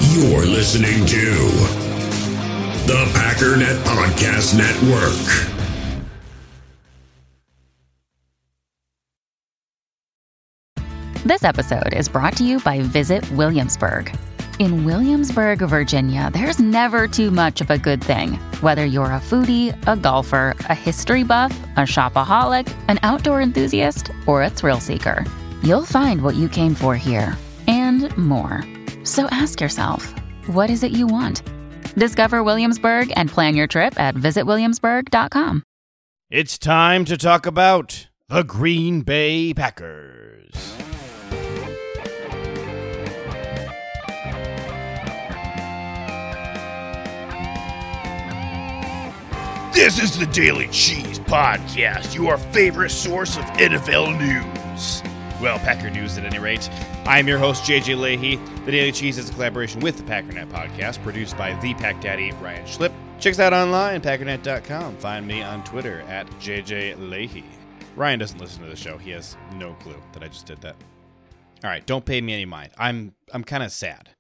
You're listening to the Packernet Podcast Network. This episode is brought to you by Visit Williamsburg. In Williamsburg, Virginia, there's never too much of a good thing. Whether you're a foodie, a golfer, a history buff, a shopaholic, an outdoor enthusiast, or a thrill seeker, you'll find what you came for here and more. So ask yourself, what is it you want? Discover Williamsburg and plan your trip at visitwilliamsburg.com. It's time to talk about the Green Bay Packers. This is the Daily Cheese Podcast, your favorite source of NFL news. Well, Packer news at any rate. I'm your host, JJ Leahy. The Daily Cheese is a collaboration with the Packernet Podcast, produced by the Pack Daddy, Ryan Schlip. Check us out online, packernet.com. Find me on Twitter at JJ Leahy. Ryan doesn't listen to the show. He has no clue that I just did that. All right, don't pay me any mind. I'm kind of sad.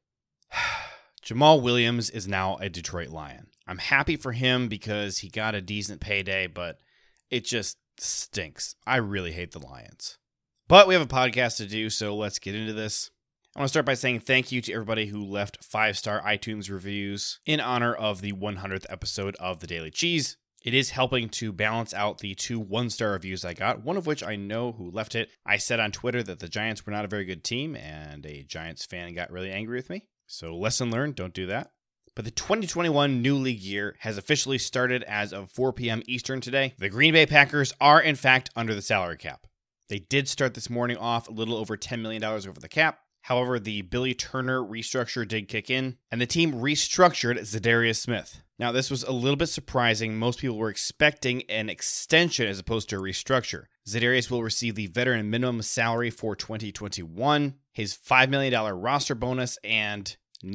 Jamal Williams is now a Detroit Lion. I'm happy for him because he got a decent payday, but it just stinks. I really hate the Lions. But we have a podcast to do, so let's get into this. I want to start by saying thank you to everybody who left 5-star iTunes reviews in honor of the 100th episode of The Daily Cheese. It is helping to balance out the 2 1-star reviews I got, one of which I know who left it. I said on Twitter that the Giants were not a very good team, and a Giants fan got really angry with me. So lesson learned, don't do that. But the 2021 new league year has officially started as of 4 p.m. Eastern today. The Green Bay Packers are, in fact, under the salary cap. They did start this morning off a little over $10 million over the cap. However, the Billy Turner restructure did kick in, and the team restructured Za'Darius Smith. Now, this was a little bit surprising. Most people were expecting an extension as opposed to a restructure. Za'Darius will receive the veteran minimum salary for 2021, his $5 million roster bonus, and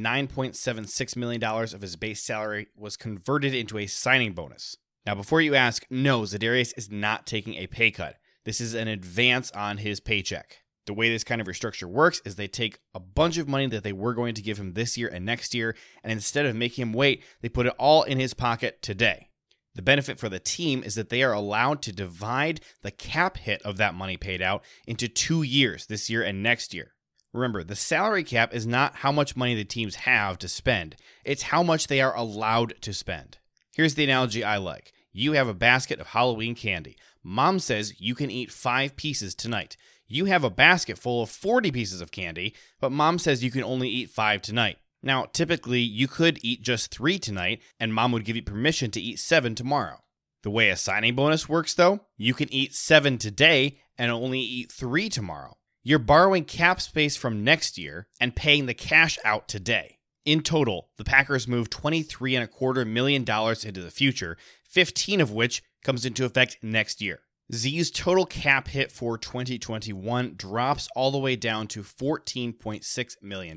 $9.76 million of his base salary was converted into a signing bonus. Now, before you ask, no, Za'Darius is not taking a pay cut. This is an advance on his paycheck. The way this kind of restructure works is they take a bunch of money that they were going to give him this year and next year, and instead of making him wait, they put it all in his pocket today. The benefit for the team is that they are allowed to divide the cap hit of that money paid out into 2 years, this year and next year. Remember, the salary cap is not how much money the teams have to spend. It's how much they are allowed to spend. Here's the analogy I like. You have a basket of Halloween candy. Mom says you can eat 5 pieces tonight. You have a basket full of 40 pieces of candy, but Mom says you can only eat 5 tonight. Now, typically, you could eat just 3 tonight, and Mom would give you permission to eat 7 tomorrow. The way a signing bonus works, though, you can eat 7 today and only eat 3 tomorrow. You're borrowing cap space from next year and paying the cash out today. In total, the Packers moved $23.25 million into the future, 15 of which comes into effect next year. Z's total cap hit for 2021 drops all the way down to $14.6 million.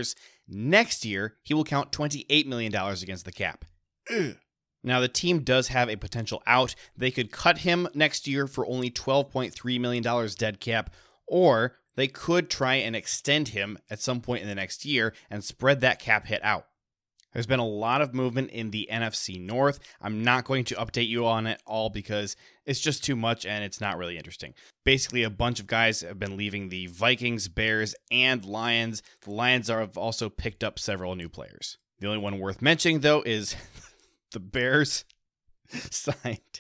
Next year, he will count $28 million against the cap. Ugh. Now, the team does have a potential out. They could cut him next year for only $12.3 million dead cap, or they could try and extend him at some point in the next year and spread that cap hit out. There's been a lot of movement in the NFC North. I'm not going to update you on it all because it's just too much and it's not really interesting. Basically, a bunch of guys have been leaving the Vikings, Bears, and Lions. The Lions have also picked up several new players. The only one worth mentioning, though, is the Bears signed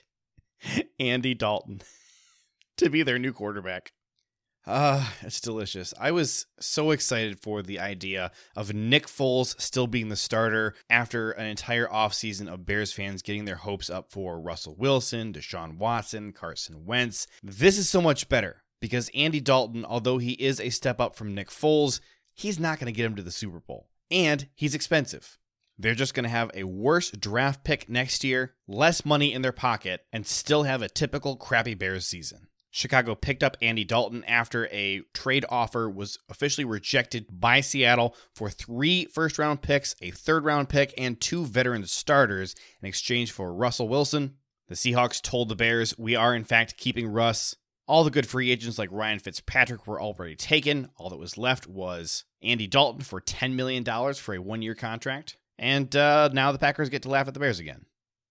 Andy Dalton to be their new quarterback. It's delicious. I was so excited for the idea of Nick Foles still being the starter after an entire offseason of Bears fans getting their hopes up for Russell Wilson, Deshaun Watson, Carson Wentz. This is so much better because Andy Dalton, although he is a step up from Nick Foles, he's not going to get him to the Super Bowl. And he's expensive. They're just going to have a worse draft pick next year, less money in their pocket, and still have a typical crappy Bears season. Chicago picked up Andy Dalton after a trade offer was officially rejected by Seattle for 3 first-round picks, a third-round pick, and 2 veteran starters in exchange for Russell Wilson. The Seahawks told the Bears, "We are in fact keeping Russ." All the good free agents like Ryan Fitzpatrick were already taken. All that was left was Andy Dalton for $10 million for a one-year contract. And now the Packers get to laugh at the Bears again.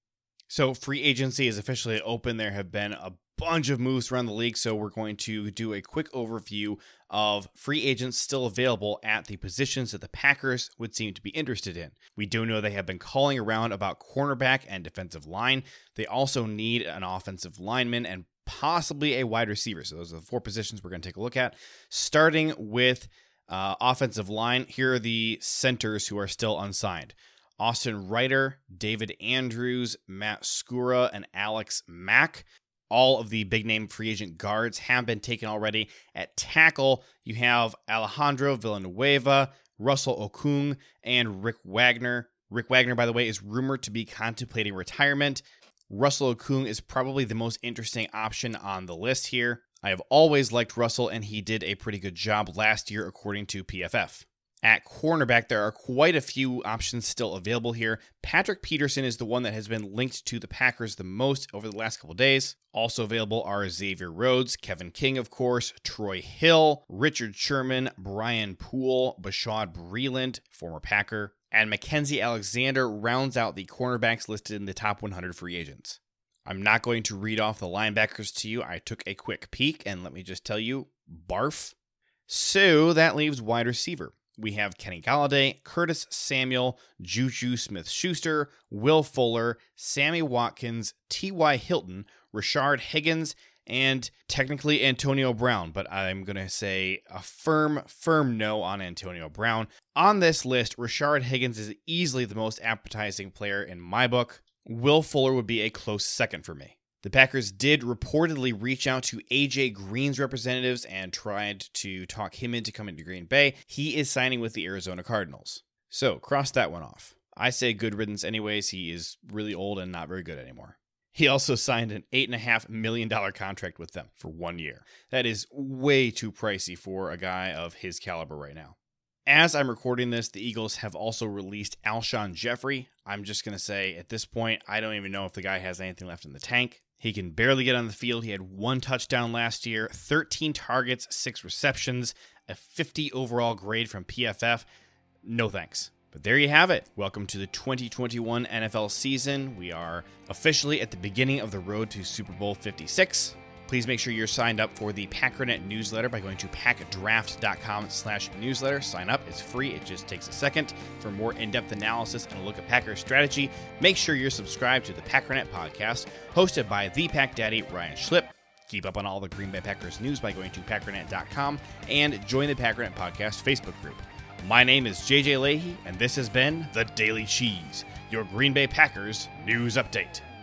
So free agency is officially open. There have been a bunch of moves around the league, so we're going to do a quick overview of free agents still available at the positions that the Packers would seem to be interested in. We do know they have been calling around about cornerback and defensive line. They also need an offensive lineman and possibly a wide receiver. So those are the four positions we're going to take a look at. Starting with offensive line, here are the centers who are still unsigned. Austin Reiter, David Andrews, Matt Skura, and Alex Mack. All of the big-name free agent guards have been taken already. At tackle, you have Alejandro Villanueva, Russell Okung, and Rick Wagner. Rick Wagner, by the way, is rumored to be contemplating retirement. Russell Okung is probably the most interesting option on the list here. I have always liked Russell, and he did a pretty good job last year, according to PFF. At cornerback, there are quite a few options still available here. Patrick Peterson is the one that has been linked to the Packers the most over the last couple of days. Also available are Xavier Rhodes, Kevin King, of course, Troy Hill, Richard Sherman, Brian Poole, Bashaud Breeland, former Packer, and Mackenzie Alexander rounds out the cornerbacks listed in the top 100 free agents. I'm not going to read off the linebackers to you. I took a quick peek, and let me just tell you, barf. So that leaves wide receiver. We have Kenny Golladay, Curtis Samuel, Juju Smith-Schuster, Will Fuller, Sammy Watkins, T.Y. Hilton, Rashard Higgins, and technically Antonio Brown, but I'm going to say a firm no on Antonio Brown. On this list, Rashard Higgins is easily the most appetizing player in my book. Will Fuller would be a close second for me. The Packers did reportedly reach out to A.J. Green's representatives and tried to talk him into coming to Green Bay. He is signing with the Arizona Cardinals. So, cross that one off. I say good riddance anyways. He is really old and not very good anymore. He also signed an $8.5 million contract with them for 1 year. That is way too pricey for a guy of his caliber right now. As I'm recording this, the Eagles have also released Alshon Jeffrey. I'm just going to say, at this point, I don't even know if the guy has anything left in the tank. He can barely get on the field. He had 1 touchdown last year, 13 targets, 6 receptions, a 50 overall grade from PFF. No thanks. But there you have it. Welcome to the 2021 NFL season. We are officially at the beginning of the road to Super Bowl 56. Please make sure you're signed up for the Packernet newsletter by going to packdraft.com/newsletter. Sign up. It's free. It just takes a second. For more in-depth analysis and a look at Packers strategy, make sure you're subscribed to the Packernet podcast, hosted by the Pack Daddy, Ryan Schlip. Keep up on all the Green Bay Packers news by going to packernet.com and join the Packernet podcast Facebook group. My name is JJ Leahy, and this has been The Daily Cheese, your Green Bay Packers news update.